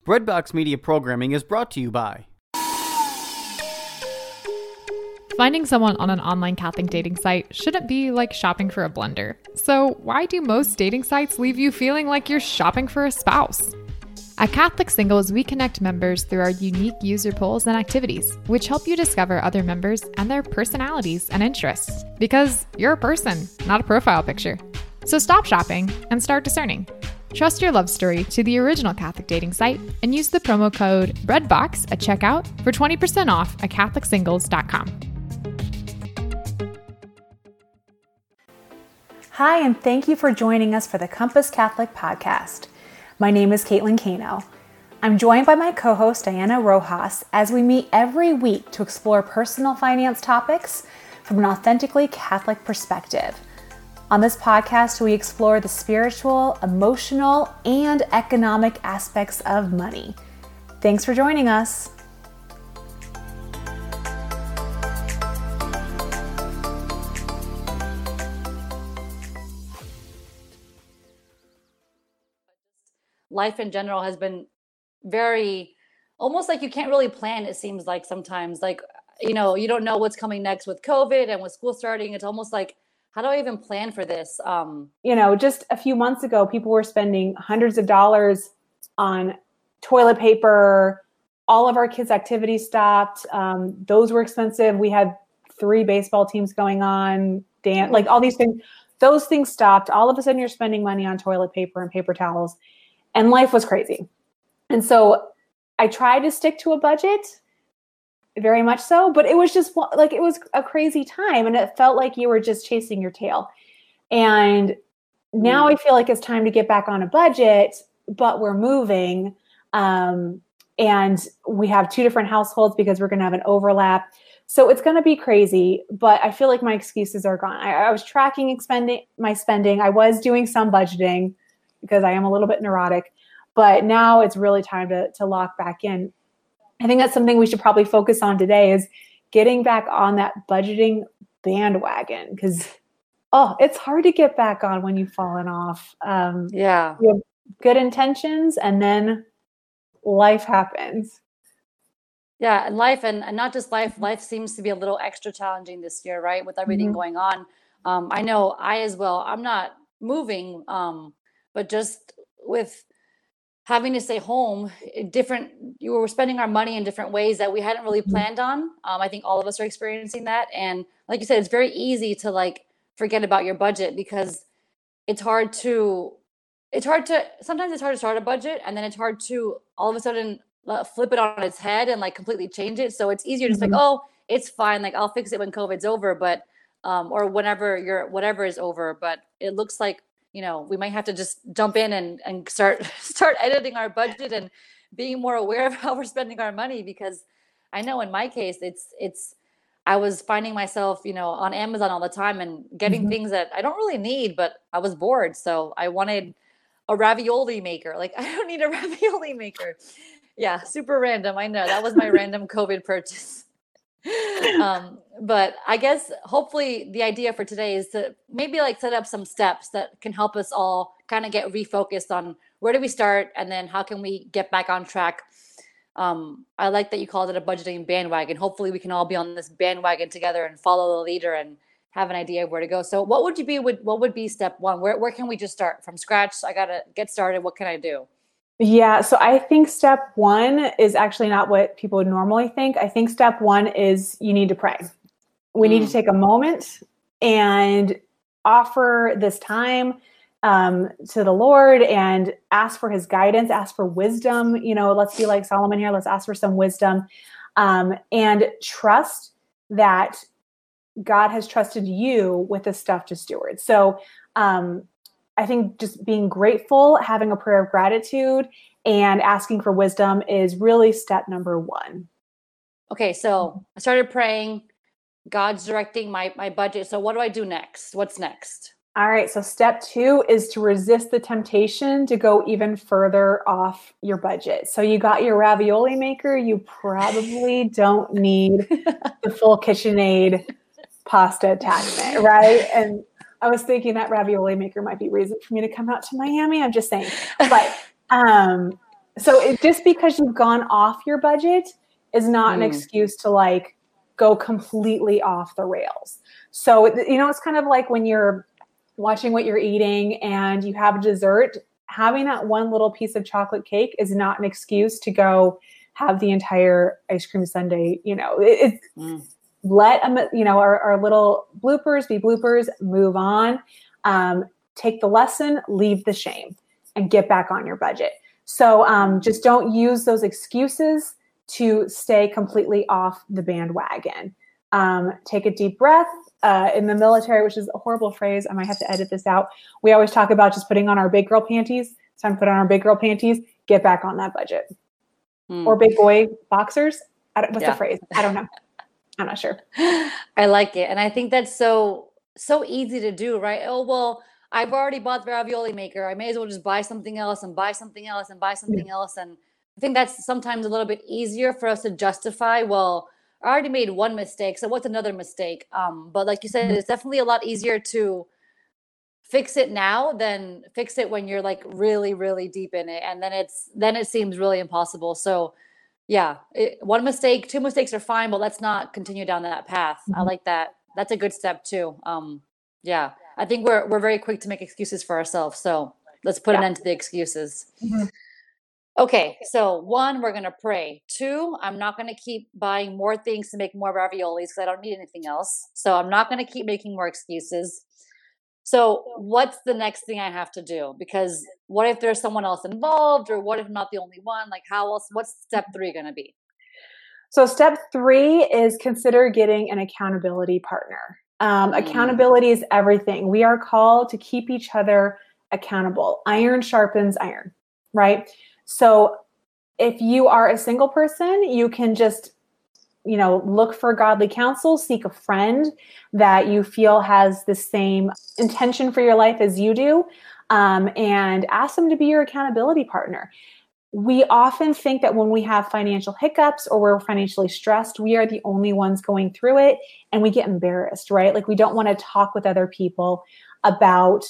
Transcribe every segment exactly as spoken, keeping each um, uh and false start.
Breadbox Media programming is brought to you by... Finding someone on an online Catholic dating site shouldn't be like shopping for a blender. So why do most dating sites leave you feeling like you're shopping for a spouse? At Catholic Singles, we connect members through our unique user polls and activities, which help you discover other members and their personalities and interests. Because you're a person, not a profile picture. So stop shopping and start discerning. Trust your love story to the original Catholic dating site and use the promo code BREADBOX at checkout for twenty percent off at Catholic Singles dot com. Hi, and thank you for joining us for the Compass Catholic Podcast. My name is Caitlin Cano. I'm joined by my co-host Diana Rojas as we meet every week to explore personal finance topics from an authentically Catholic perspective. On this podcast, we explore the spiritual, emotional, and economic aspects of money. Thanks for joining us. Life in general has been very, almost like you can't really plan, it seems like sometimes. Like, you know, you don't know what's coming next with COVID and with school starting. It's almost like, how do I even plan for this? Um, you know, just a few months ago, people were spending hundreds of dollars on toilet paper. All of our kids' activities stopped. Um, those were expensive. We had three baseball teams going on, dance, like all these things. Those things stopped. All of a sudden, you're spending money on toilet paper and paper towels. And life was crazy. And so I tried to stick to a budget, very much so, but it was just like, it was a crazy time and it felt like you were just chasing your tail. And now I feel like it's time to get back on a budget, but we're moving. Um, and we have two different households because we're going to have an overlap. So it's going to be crazy, but I feel like my excuses are gone. I, I was tracking expending my spending. I was doing some budgeting, because I am a little bit neurotic, but now it's really time to, to lock back in. I think that's something we should probably focus on today is getting back on that budgeting bandwagon because, oh, it's hard to get back on when you've fallen off. Um, yeah. You have good intentions and then life happens. Yeah. And life and, and not just life, life seems to be a little extra challenging this year, right? With everything mm-hmm. going on. Um, I know I as well, I'm not moving, um, but just with having to stay home, different, you were spending our money in different ways that we hadn't really planned on. Um, I think all of us are experiencing that. And like you said, it's very easy to like forget about your budget because it's hard to, it's hard to, sometimes it's hard to start a budget and then it's hard to all of a sudden flip it on its head and like completely change it. So it's easier to mm-hmm. just like, oh, it's fine. Like I'll fix it when COVID's over, but, um, or whenever your, whatever is over, but it looks like, you know, we might have to just jump in and, and start start editing our budget and being more aware of how we're spending our money. Because I know in my case, it's it's I was finding myself, you know, on Amazon all the time and getting mm-hmm. things that I don't really need, but I was bored. So I wanted a ravioli maker. Like, I don't need a ravioli maker. Yeah, super random. I know that was my random COVID purchase. um, but I guess hopefully the idea for today is to maybe like set up some steps that can help us all kind of get refocused on where do we start and then how can we get back on track. Um, I like that you called it a budgeting bandwagon. Hopefully we can all be on this bandwagon together and follow the leader and have an idea of where to go. So what would you be, would, what would be step one? Where, where can we just start from scratch? I got to get started. What can I do? Yeah, so I think step one is actually not what people would normally think. I think step one is you need to pray. We mm. need to take a moment and offer this time um, to the Lord and ask for his guidance, ask for wisdom. You know, let's be like Solomon here. Let's ask for some wisdom um, and trust that God has trusted you with this stuff to steward. So um I think just being grateful, having a prayer of gratitude, and asking for wisdom is really step number one. Okay, so I started praying. God's directing my my budget. So what do I do next? What's next? All right, so step two is to resist the temptation to go even further off your budget. So you got your ravioli maker. You probably don't need the full KitchenAid pasta attachment, right? And I was thinking that ravioli maker might be reason for me to come out to Miami. I'm just saying. But um, So it, just because you've gone off your budget is not mm. an excuse to like go completely off the rails. So, you know, it's kind of like when you're watching what you're eating and you have dessert, having that one little piece of chocolate cake is not an excuse to go have the entire ice cream sundae. You know, it, it's mm. let them, you know, our, our little bloopers be bloopers, move on, um, take the lesson, leave the shame, and get back on your budget. So um, just don't use those excuses to stay completely off the bandwagon. Um, take a deep breath. Uh, in the military, which is a horrible phrase, I might have to edit this out. We always talk about just putting on our big girl panties. It's time to put on our big girl panties. Get back on that budget. Mm. Or big boy boxers. I don't, what's yeah. the phrase? I don't know. I'm not sure. I like it. And I think that's so, so easy to do, right? Oh, well, I've already bought the ravioli maker. I may as well just buy something else and buy something else and buy something yeah. else. And I think that's sometimes a little bit easier for us to justify, well, I already made one mistake, so what's another mistake? Um, but like you said, it's definitely a lot easier to fix it now than fix it when you're like really, really deep in it. And then it's, then it seems really impossible. So yeah, it, one mistake, two mistakes are fine, but let's not continue down that path. Mm-hmm. I like that. That's a good step too. Um, yeah, I think we're, we're very quick to make excuses for ourselves. So let's put yeah. an end to the excuses. Mm-hmm. Okay, so one, we're going to pray. Two, I'm not going to keep buying more things to make more raviolis because I don't need anything else. So I'm not going to keep making more excuses. So what's the next thing I have to do? Because what if there's someone else involved, or what if I'm not the only one? Like how else, what's step three going to be? So step three is consider getting an accountability partner. Um, mm. Accountability is everything. We are called to keep each other accountable. Iron sharpens iron, right? So if you are a single person, you can just, you know, look for godly counsel, seek a friend that you feel has the same intention for your life as you do, um, and ask them to be your accountability partner. We often think that when we have financial hiccups or we're financially stressed, we are the only ones going through it, and we get embarrassed, right? Like we don't want to talk with other people about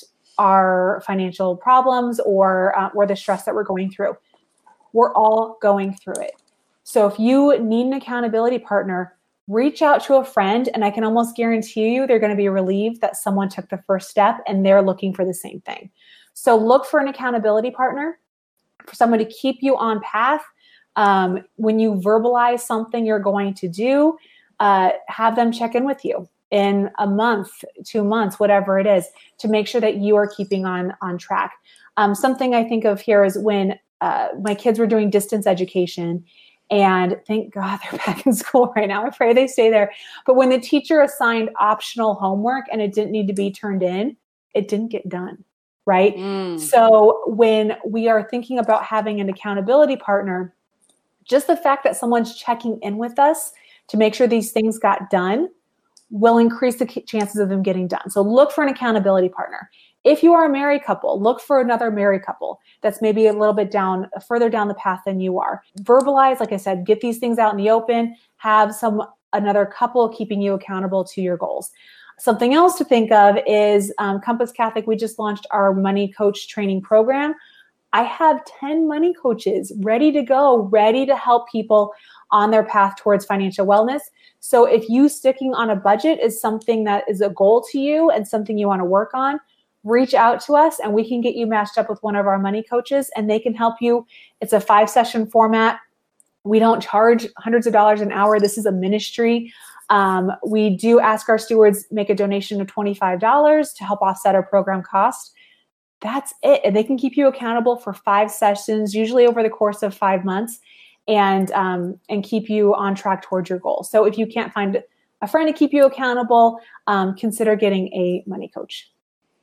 our financial problems or uh, or the stress that we're going through. We're all going through it. So if you need an accountability partner, reach out to a friend, and I can almost guarantee you they're going to be relieved that someone took the first step and they're looking for the same thing. So look for an accountability partner, for someone to keep you on path. Um, when you verbalize something you're going to do, uh, have them check in with you in a month, two months, whatever it is, to make sure that you are keeping on, on track. Um, something I think of here is when Uh, my kids were doing distance education, and thank God they're back in school right now. I pray they stay there. But when the teacher assigned optional homework and it didn't need to be turned in, it didn't get done, right? Mm. So when we are thinking about having an accountability partner, just the fact that someone's checking in with us to make sure these things got done will increase the chances of them getting done. So look for an accountability partner. If you are a married couple, look for another married couple that's maybe a little bit down, further down the path than you are. Verbalize, like I said, get these things out in the open, have some another couple keeping you accountable to your goals. Something else to think of is um, Compass Catholic, we just launched our money coach training program. I have ten money coaches ready to go, ready to help people on their path towards financial wellness. So if you sticking on a budget is something that is a goal to you and something you want to work on, reach out to us and we can get you matched up with one of our money coaches and they can help you. It's a five session format. We don't charge hundreds of dollars an hour. This is a ministry. Um, we do ask our stewards make a donation of twenty-five dollars to help offset our program cost. That's it. And they can keep you accountable for five sessions, usually over the course of five months, and um, and keep you on track towards your goal. So if you can't find a friend to keep you accountable, um, consider getting a money coach.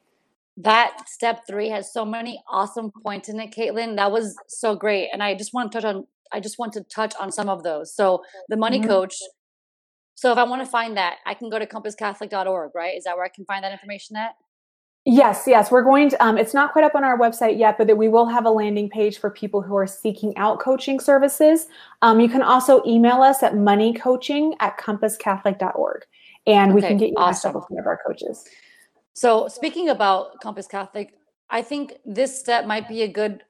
That step three has so many awesome points in it, Caitlin. That was so great. And I just want to touch on, I just want to touch on some of those. So the money mm-hmm. coach. So if I want to find that, I can go to compass catholic dot org, right? Is that where I can find that information at? Yes, yes. We're going to, um, it's not quite up on our website yet, but that we will have a landing page for people who are seeking out coaching services. Um, you can also email us at moneycoaching at compass catholic dot org, and we okay, can get you awesome. matched up with one of our coaches. So speaking about Compass Catholic, I think this step might be a good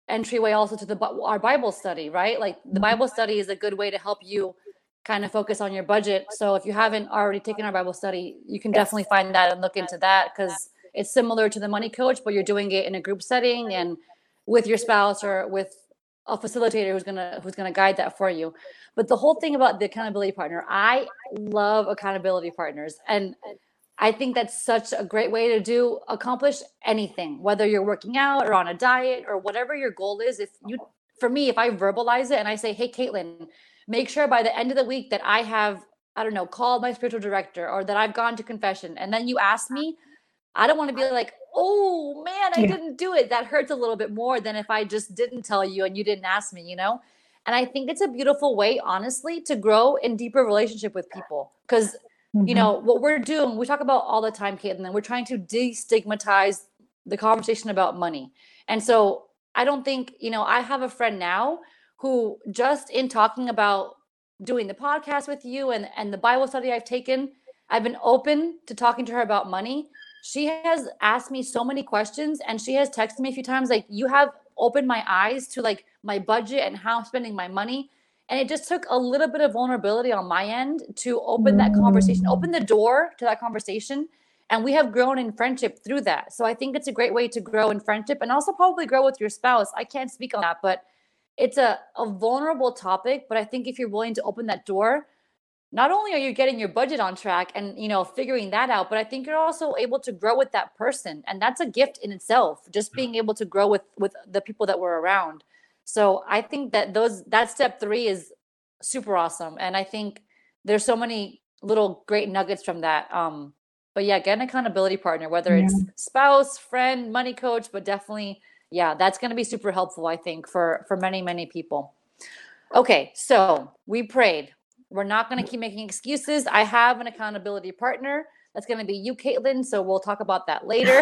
entryway also to the our Bible study, right? Like the Bible study is a good way to help you kind of focus on your budget. So if you haven't already taken our Bible study, you can definitely find that and look into that, because it's similar to the money coach, but you're doing it in a group setting and with your spouse or with a facilitator who's gonna who's gonna guide that for you. But the whole thing about the accountability partner, I love accountability partners, and I think that's such a great way to do accomplish anything, whether you're working out or on a diet or whatever your goal is. If you, for me, if I verbalize it and I say, hey, Caitlin, make sure by the end of the week that I have, I don't know, called my spiritual director or that I've gone to confession. And then you ask me, I don't want to be like, oh man, I yeah. didn't do it. That hurts a little bit more than if I just didn't tell you and you didn't ask me, you know? And I think it's a beautiful way, honestly, to grow in deeper relationship with people. Because, mm-hmm. you know, what we're doing, we talk about all the time, Caitlin, and we're trying to destigmatize the conversation about money. And so I don't think, you know, I have a friend now who just in talking about doing the podcast with you and, and the Bible study I've taken, I've been open to talking to her about money. She has asked me so many questions, and she has texted me a few times, like, you have opened my eyes to like my budget and how I'm spending my money. And it just took a little bit of vulnerability on my end to open that conversation, open the door to that conversation. And we have grown in friendship through that. So I think it's a great way to grow in friendship and also probably grow with your spouse. I can't speak on that, but it's a, a vulnerable topic. But I think if you're willing to open that door, not only are you getting your budget on track and, you know, figuring that out, but I think you're also able to grow with that person. And that's a gift in itself, just being able to grow with, with the people that we're around. So I think that those, that step three is super awesome. And I think there's so many little great nuggets from that. Um, but yeah, get an accountability partner, whether yeah. it's spouse, friend, money coach, but definitely, yeah, that's going to be super helpful, I think, for, for many, many people. Okay. So we prayed. We're not going to keep making excuses. I have an accountability partner. That's going to be you, Caitlin. So we'll talk about that later.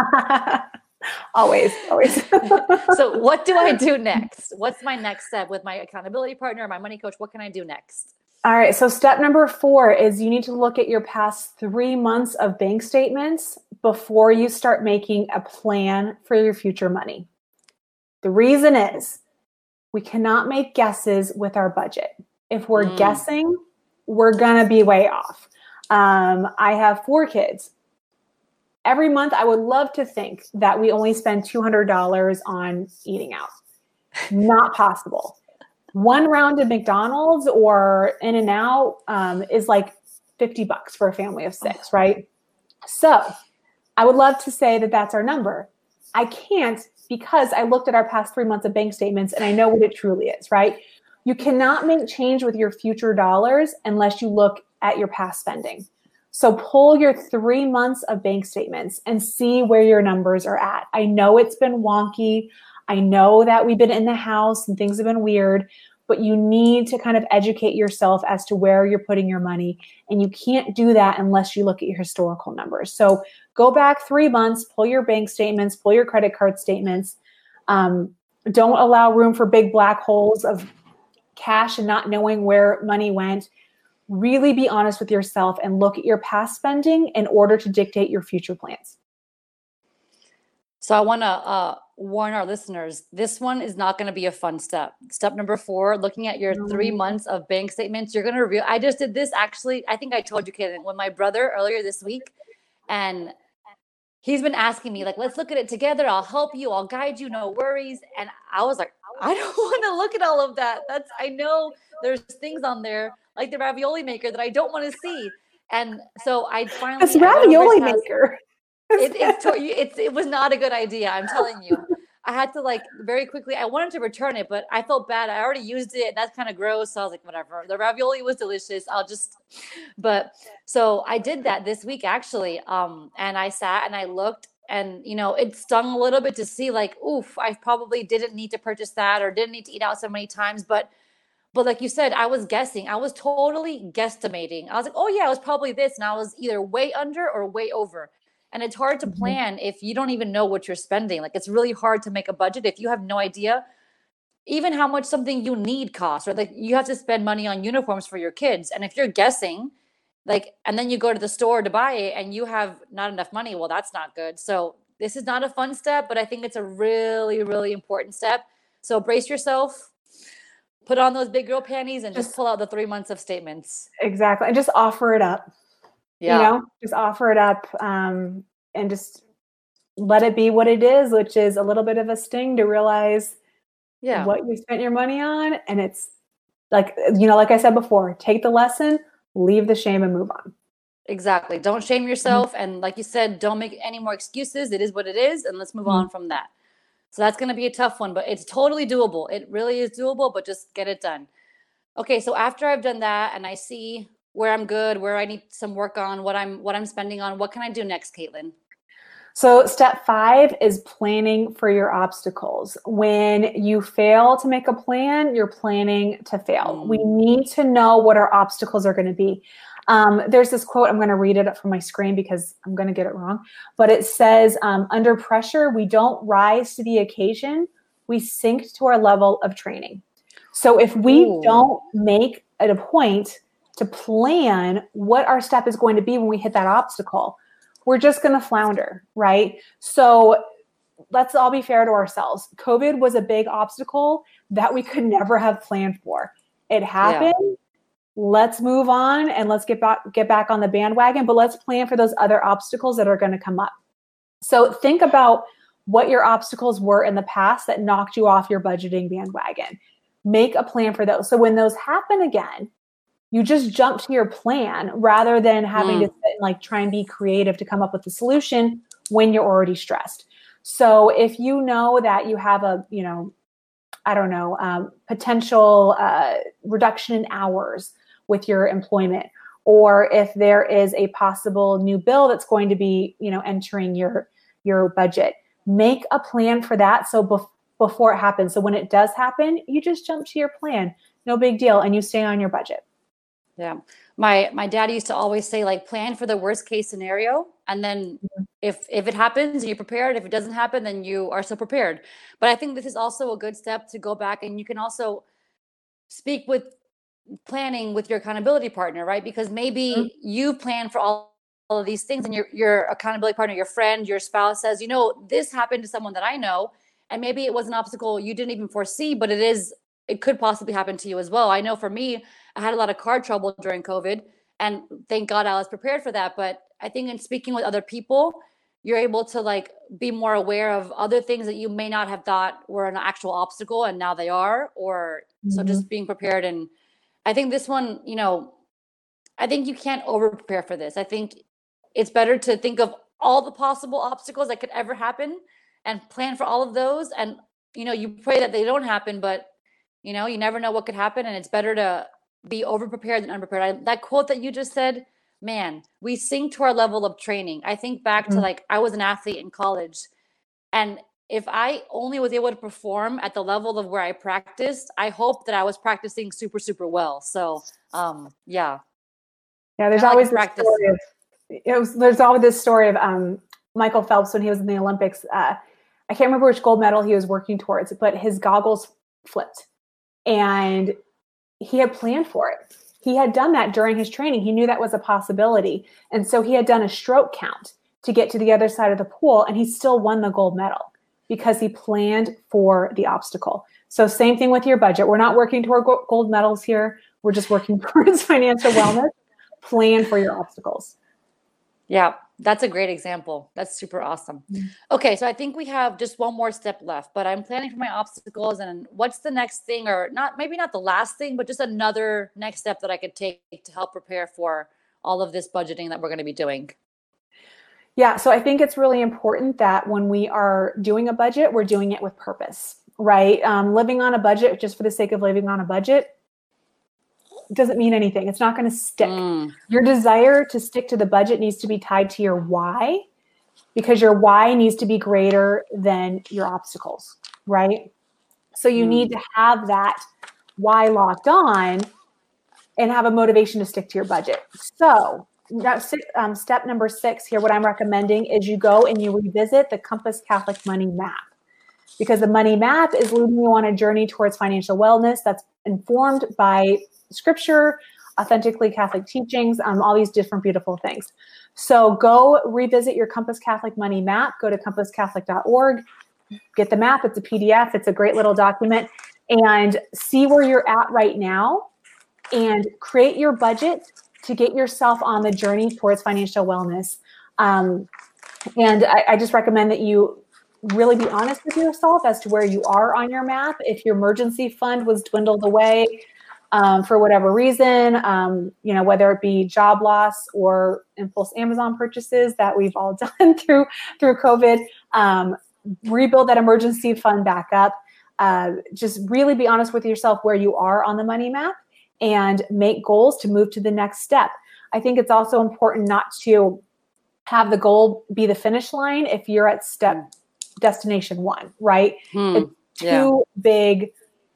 always, always. So what do I do next? What's my next step with my accountability partner, my money coach? What can I do next? All right. So step number four is you need to look at your past three months of bank statements before you start making a plan for your future money. The reason is we cannot make guesses with our budget. If we're mm. guessing, we're going to be way off. Um, I have four kids. Every month, I would love to think that we only spend two hundred dollars on eating out. Not possible. One round of McDonald's or In-N-Out um, is like fifty bucks for a family of six, right? So I would love to say that that's our number. I can't, because I looked at our past three months of bank statements and I know what it truly is, right? You cannot make change with your future dollars unless you look at your past spending. So pull your three months of bank statements and see where your numbers are at. I know it's been wonky. I know that we've been in the house and things have been weird, but you need to kind of educate yourself as to where you're putting your money. And you can't do that unless you look at your historical numbers. So go back three months, pull your bank statements, pull your credit card statements. Um, don't allow room for big black holes of cash and not knowing where money went. Really be honest with yourself and look at your past spending in order to dictate your future plans. So I want to uh, warn our listeners, this one is not going to be a fun step. Step number four, looking at your three months of bank statements, you're going to reveal, I just did this actually, I think I told you, Caitlin, with my brother earlier this week, and he's been asking me like, let's look at it together. I'll help you. I'll guide you. No worries. And I was like, I don't want to look at all of that. That's, I know there's things on there like the ravioli maker that I don't want to see. And so I finally, this ravioli maker. It, it's, it's, it was not a good idea. I'm telling you, I had to like very quickly, I wanted to return it, but I felt bad. I already used it. That's kind of gross. So I was like, whatever. The ravioli was delicious. I'll just, but so I did that this week actually. Um, and I sat and I looked and, you know, it stung a little bit to see like, oof, I probably didn't need to purchase that or didn't need to eat out so many times. But, but like you said, I was guessing, I was totally guesstimating. I was like, oh yeah, it was probably this. And I was either way under or way over. And it's hard to plan if you don't even know what you're spending. Like it's really hard to make a budget if you have no idea even how much something you need costs, or like you have to spend money on uniforms for your kids. And if you're guessing, like, and then you go to the store to buy it and you have not enough money, well, that's not good. So This is not a fun step, but I think it's a really, really important step. So brace yourself, put on those big girl panties, and just, just pull out the three months of statements. Exactly. And just offer it up. Yeah. You know, just offer it up um, and just let it be what it is, which is a little bit of a sting to realize yeah. what you spent your money on. And it's like, you know, like I said before, take the lesson, leave the shame, and move on. Exactly. Don't shame yourself. Mm-hmm. And like you said, don't make any more excuses. It is what it is. And let's move mm-hmm. on from that. So that's going to be a tough one, but it's totally doable. It really is doable, but just get it done. Okay. So after I've done that and I see where I'm good, where I need some work on, what I'm, what I'm spending on, what can I do next, Caitlin? So step five is planning for your obstacles. When you fail to make a plan, you're planning to fail. Mm. We need to know what our obstacles are going to be. Um, there's this quote, I'm going to read it up from my screen because I'm going to get it wrong, but it says, um, under pressure, we don't rise to the occasion, we sink to our level of training. So if we Ooh. don't make it a point to plan what our step is going to be when we hit that obstacle, we're just going to flounder, right? So let's all be fair to ourselves. COVID was a big obstacle that we could never have planned for. It happened. Yeah. Let's move on and let's get back, get back on the bandwagon, but let's plan for those other obstacles that are going to come up. So think about what your obstacles were in the past that knocked you off your budgeting bandwagon. Make a plan for those. So when those happen again, you just jump to your plan rather than having mm. to sit and like try and be creative to come up with the solution when you're already stressed. So if you know that you have a, you know, I don't know, um, potential uh, reduction in hours with your employment, or if there is a possible new bill that's going to be, you know, entering your, your budget, make a plan for that. So bef- before it happens. So when it does happen, you just jump to your plan, no big deal. And you stay on your budget. Yeah. My, my dad used to always say, like, plan for the worst case scenario. And then mm-hmm. if, if it happens, you're prepared. If it doesn't happen, then you are so prepared. But I think this is also a good step to go back, and you can also speak with planning with your accountability partner, right? Because maybe mm-hmm. you plan for all, all of these things, and your, your accountability partner, your friend, your spouse says, you know, this happened to someone that I know, and maybe it was an obstacle you didn't even foresee, but it is, it could possibly happen to you as well. I know for me, I had a lot of car trouble during COVID, and thank God I was prepared for that. But I think in speaking with other people, you're able to like be more aware of other things that you may not have thought were an actual obstacle, and now they are, or mm-hmm. so just being prepared. And I think this one, you know, I think you can't over prepare for this. I think it's better to think of all the possible obstacles that could ever happen and plan for all of those. And, you know, you pray that they don't happen, but you know, you never know what could happen. And it's better to be over prepared than unprepared. I, that quote that you just said, man, we sink to our level of training. I think back mm-hmm. to like, I was an athlete in college, and if I only was able to perform at the level of where I practiced, I hope that I was practicing super, super well. So, um, yeah. Yeah. There's always like this story of, it was, there's always this story of um, Michael Phelps when he was in the Olympics. Uh, I can't remember which gold medal he was working towards, but his goggles flipped, and he had planned for it. He had done that during his training. He knew that was a possibility. And so he had done a stroke count to get to the other side of the pool, and he still won the gold medal because he planned for the obstacle. So same thing with your budget. We're not working toward gold medals here. We're just working towards financial wellness. Plan for your obstacles. Yeah, that's a great example. That's super awesome. Mm-hmm. Okay, so I think we have just one more step left, but I'm planning for my obstacles. And what's the next thing, or not, maybe not the last thing, but just another next step that I could take to help prepare for all of this budgeting that we're going to be doing? Yeah, so I think it's really important that when we are doing a budget, we're doing it with purpose, right? Um, living on a budget just for the sake of living on a budget doesn't mean anything. It's not going to stick. Mm. Your desire to stick to the budget needs to be tied to your why, because your why needs to be greater than your obstacles, right? So you mm. need to have that why locked on and have a motivation to stick to your budget. So Now, um, step number six here, what I'm recommending is you go and you revisit the Compass Catholic Money Map, because the money map is leading you on a journey towards financial wellness that's informed by scripture, authentically Catholic teachings, um, all these different beautiful things. So go revisit your Compass Catholic Money Map. Go to compass catholic dot org, get the map. It's a P D F. It's a great little document, and see where you're at right now and create your budget to get yourself on the journey towards financial wellness. Um, and I, I just recommend that you really be honest with yourself as to where you are on your map. If your emergency fund was dwindled away um, for whatever reason, um, you know, whether it be job loss or impulse Amazon purchases that we've all done through through COVID, um, rebuild that emergency fund back up. Uh, just really be honest with yourself where you are on the money map and make goals to move to the next step. I think it's also important not to have the goal be the finish line if you're at step destination one, right? Hmm. It's too Yeah. big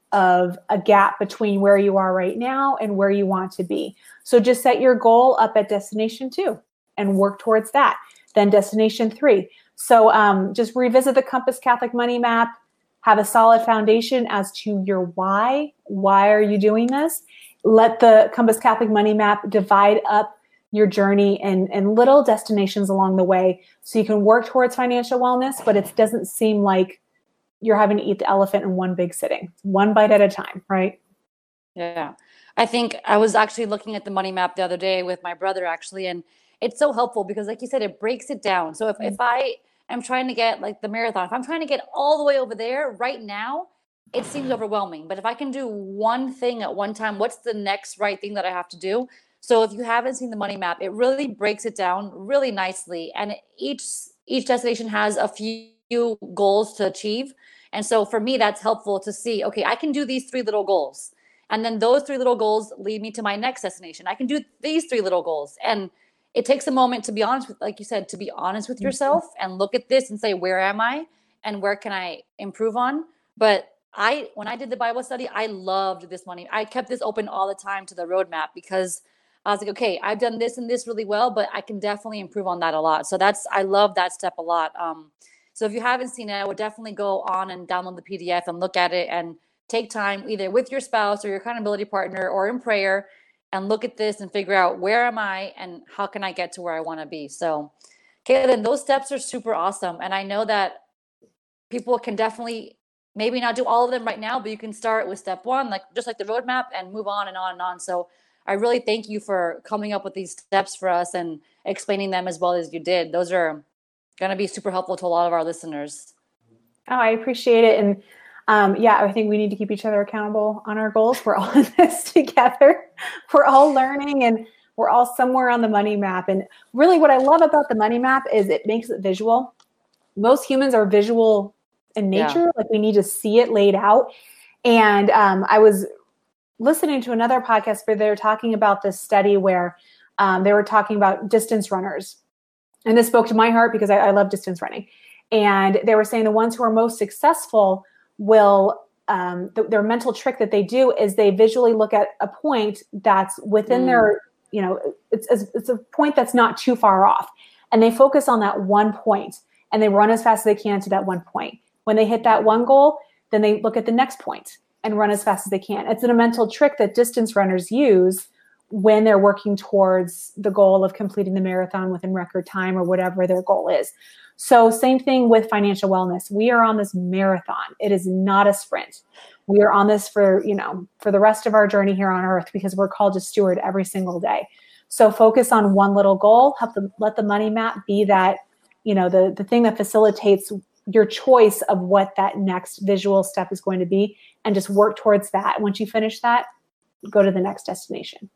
of a gap between where you are right now and where you want to be. So just set your goal up at destination two and work towards that. Then destination three. So um, just revisit the Compass Catholic Money Map, have a solid foundation as to your why. Why are you doing this? Let the Compass Catholic Money Map divide up your journey in, in little destinations along the way so you can work towards financial wellness, but it doesn't seem like you're having to eat the elephant in one big sitting, one bite at a time, right? Yeah. I think I was actually looking at the money map the other day with my brother actually, and it's so helpful because like you said, it breaks it down. So if, if I am trying to get like the marathon, if I'm trying to get all the way over there right now, it seems overwhelming. But if I can do one thing at one time, what's the next right thing that I have to do? So if you haven't seen the money map, it really breaks it down really nicely. And each each destination has a few goals to achieve. And so for me, that's helpful to see, okay, I can do these three little goals. And then those three little goals lead me to my next destination. I can do these three little goals. And it takes a moment to be honest with, like you said, to be honest with yourself and look at this and say, where am I and where can I improve on? But I, when I did the Bible study, I loved this money. I kept this open all the time to the roadmap because I was like, okay, I've done this and this really well, but I can definitely improve on that a lot. So that's, I love that step a lot. Um, so if you haven't seen it, I would definitely go on and download the P D F and look at it and take time either with your spouse or your accountability partner or in prayer and look at this and figure out where am I and how can I get to where I want to be. So Caitlin, those steps are super awesome. And I know that people can definitely maybe not do all of them right now, but you can start with step one, like just like the roadmap and move on and on and on. So I really thank you for coming up with these steps for us and explaining them as well as you did. Those are going to be super helpful to a lot of our listeners. Oh, I appreciate it. And um, yeah, I think we need to keep each other accountable on our goals. We're all in this together. We're all learning and we're all somewhere on the money map. And really what I love about the money map is it makes it visual. Most humans are visual in nature. Yeah. Like we need to see it laid out. And um, I was listening to another podcast where they were talking about this study where um, they were talking about distance runners. And this spoke to my heart because I, I love distance running. And they were saying the ones who are most successful will, um, th- their mental trick that they do is they visually look at a point that's within mm. their, you know, it's, it's it's a point that's not too far off. And they focus on that one point and they run as fast as they can to that one point. When they hit that one goal, then they look at the next point and run as fast as they can. It's a mental trick that distance runners use when they're working towards the goal of completing the marathon within record time or whatever their goal is. So same thing with financial wellness. We are on this marathon. It is not a sprint. We are on this for, you know, for the rest of our journey here on earth because we're called to steward every single day. So focus on one little goal, help them, let the money map be that, you know, the, the thing that facilitates your choice of what that next visual step is going to be and just work towards that. Once you finish that, go to the next destination.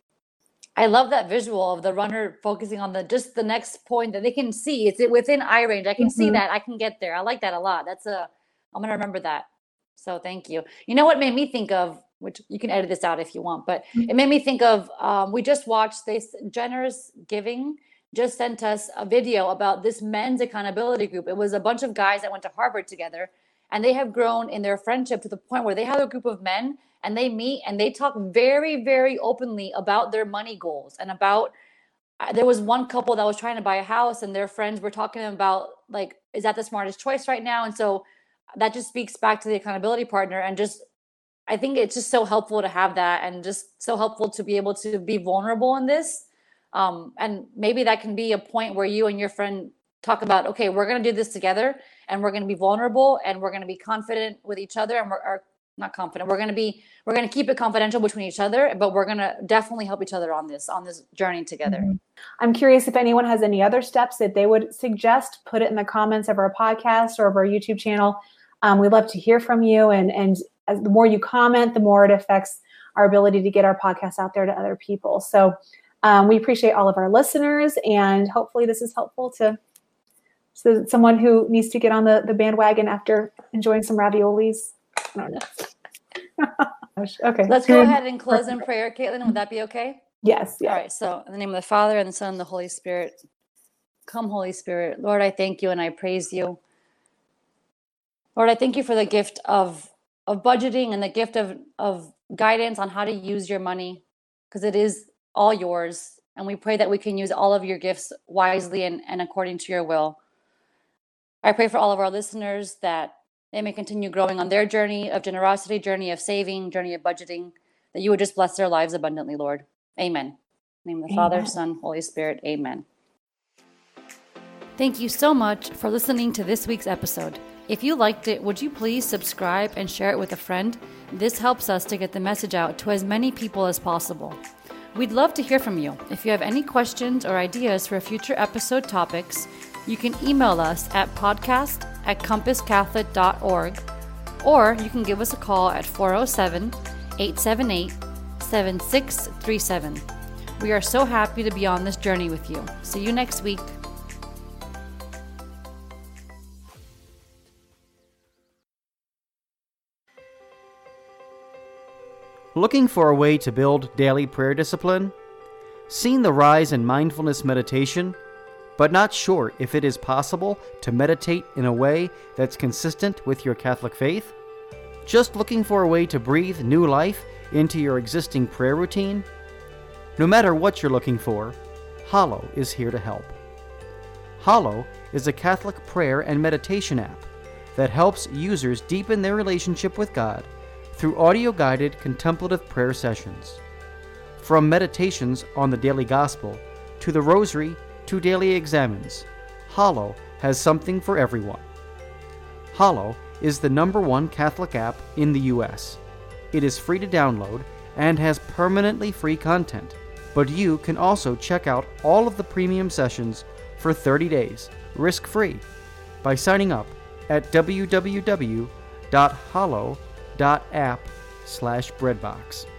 I love that visual of the runner focusing on the just the next point that they can see. It's within eye range. I can mm-hmm. see that. I can get there. I like that a lot. That's a, I'm going to remember that. So thank you. You know what made me think of, which you can edit this out if you want, but mm-hmm. it made me think of, um, we just watched this, Generous Giving just sent us a video about this men's accountability group. It was a bunch of guys that went to Harvard together and they have grown in their friendship to the point where they have a group of men and they meet and they talk very, very openly about their money goals and about, uh, there was one couple that was trying to buy a house and their friends were talking about like, is that the smartest choice right now? And so that just speaks back to the accountability partner and just, I think it's just so helpful to have that, and just so helpful to be able to be vulnerable in this. Um, and maybe that can be a point where you and your friend talk about, okay, we're going to do this together, and we're going to be vulnerable, and we're going to be confident with each other, and we're or not confident. We're going to be, we're going to keep it confidential between each other, but we're going to definitely help each other on this, on this journey together. Mm-hmm. I'm curious if anyone has any other steps that they would suggest. Put it in the comments of our podcast or of our YouTube channel. Um, we'd love to hear from you, and and as the more you comment, the more it affects our ability to get our podcast out there to other people. So um, we appreciate all of our listeners, and hopefully this is helpful to, to someone who needs to get on the, the bandwagon after enjoying some raviolis. I don't know. Okay. Let's go ahead and close in prayer, Caitlin. Would that be okay? Yes. yes. All right. So in the name of the Father, and the Son, and the Holy Spirit, come, Holy Spirit. Lord, I thank you and I praise you. Lord, I thank you for the gift of of budgeting and the gift of, of guidance on how to use your money, because it is all yours. And we pray that we can use all of your gifts wisely and, and according to your will. I pray for all of our listeners that they may continue growing on their journey of generosity, journey of saving, journey of budgeting, that you would just bless their lives abundantly, Lord. Amen. In the name of the Amen. Father, Son, Holy Spirit. Amen. Thank you so much for listening to this week's episode. If you liked it, would you please subscribe and share it with a friend? This helps us to get the message out to as many people as possible. We'd love to hear from you. If you have any questions or ideas for future episode topics, you can email us at podcast at compass catholic dot org, or you can give us a call at four oh seven, eight seven eight, seven six three seven. We are so happy to be on this journey with you. See you next week. Looking for a way to build daily prayer discipline? Seen the rise in mindfulness meditation, but not sure if it is possible to meditate in a way that's consistent with your Catholic faith? Just looking for a way to breathe new life into your existing prayer routine? No matter what you're looking for, Hallow is here to help. Hallow is a Catholic prayer and meditation app that helps users deepen their relationship with God through audio-guided contemplative prayer sessions. From meditations on the daily gospel to the rosary to daily examens, Hallow has something for everyone. Hallow is the number one Catholic app in the U S. It is free to download and has permanently free content, but you can also check out all of the premium sessions for thirty days, risk-free, by signing up at w w w dot hallow dot app slash breadbox.